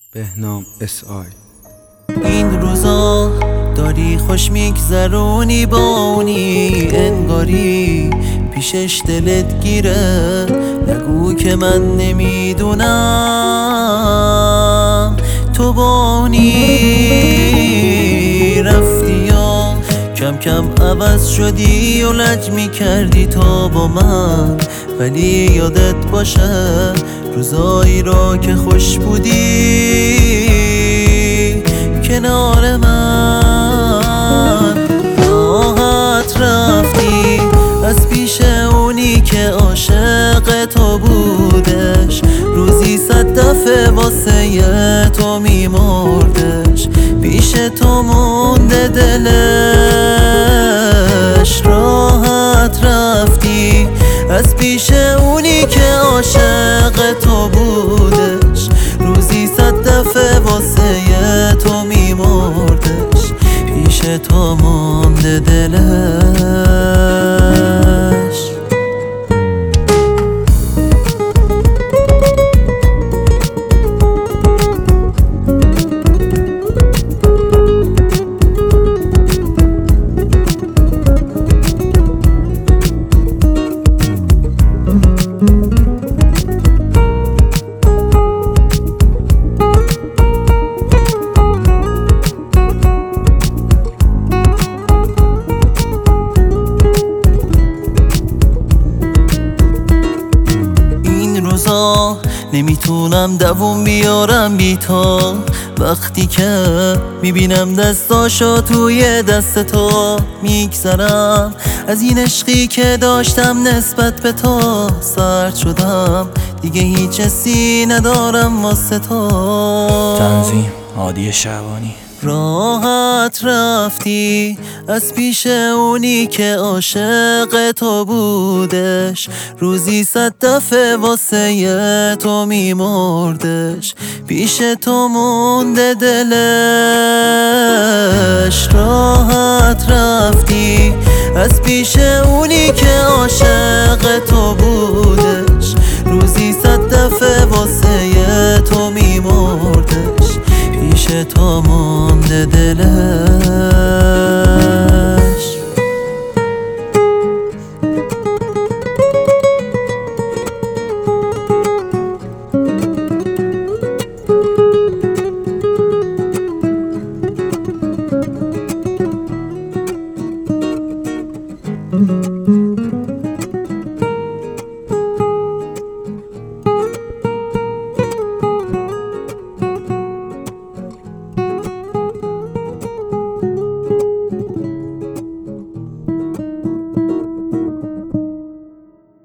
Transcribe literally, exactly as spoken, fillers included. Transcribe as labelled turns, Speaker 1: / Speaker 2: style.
Speaker 1: بهنام اس آی.
Speaker 2: این روزا داری خوش میگذرونی با اونی انگاری پیشش دلت گیره، نگو که من نمیدونم تو با اونی رفتی یا کم کم عوض شدی و لج میکردی تا با من، ولی یادت باشه روزایی را که خوش بودی کنار من، راحت رفتی از پیش اونی که عاشق تو بودش، روزی صد دفعه واسه تو میمردش، پیش تو مونده دلش. راحت رفتی از پیش اونی که عاشق تو بودش، روزی صد دفعه واسه تو میمردش، پیش تو مونده دلش. نمیتونم دووم بیارم بی تو، وقتی که میبینم دستاشو توی دست تو، میگذرم از این عشقی که داشتم نسبت به تو، سرد شدم دیگه هیچ حسی ندارم واسه تو.
Speaker 3: تنظیم هادی شعبانی.
Speaker 2: راحت رفتی از پیش اونی که عاشق تو بودش، روزی صد دفعه واسه تو میمردش، پیش تو مونده دلش. راحت رفتی از پیش اونی که عاشق تو بودش، روزی صد دفعه واسه تو میمردش، پیش تو مونده دلش.